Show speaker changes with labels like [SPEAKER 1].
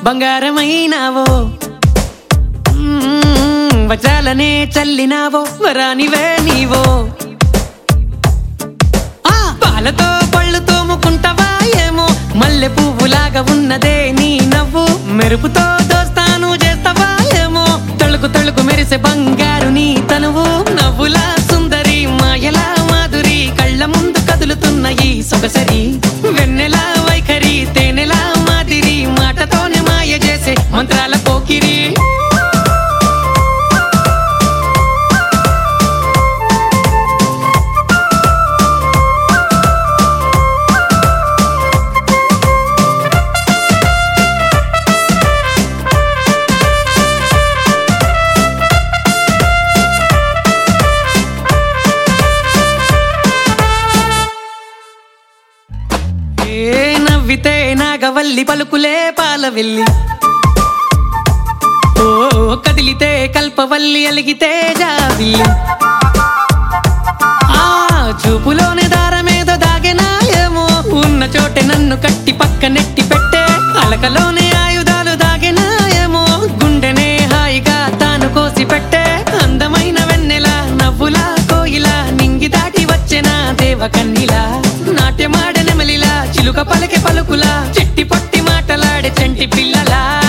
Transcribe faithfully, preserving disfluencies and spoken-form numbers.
[SPEAKER 1] బంగారమైనావో వజ్రాలనే చల్లినావో వరానివే నీవో పాలతో పళ్ళు తోముకుంటావా ఏమో మల్లె పువ్వులాగా ఉన్నదే నీ నవ్వు మెరుపుతో దోస్తాను చేస్తావా ఏమో తళుకు తళుకు మెరిసే బంగారు నీ తనువు నవ్వులా సుందరి మాయలా మాధురి కళ్ళ ముందు కదులుతున్న ఈ సొగసరి వెన్నెలా వైఖరి తేనెలా మాదిరి మాటతోనే మాయ చేసే మంత్రాల పోకిరి నవ్వితే నాగవల్లి పలుకులే పాలవెల్లి ఓ కదిలితే కల్పవల్లి అలిగితే జాబిల్లి ఆ చూపులోనే దారమేదో దాగెనా ఏమో ఉన్న చోటే నన్ను కట్టి పక్క నెట్టి పెట్టే అలకలోనే ఆయుధాలు దాగెనా ఏమో గుండెనే హాయిగా తాను కోసి పెట్టే అందమైన వెన్నెల నవ్వులా కోయిలా నింగి దాటి వచ్చెనా దేవకన్నిలా నాట్యమాడ నెమలిలా చిలుక పలికే పలుకులా చెట్టి పట్టి మాటలాడే చంటి పిల్లలా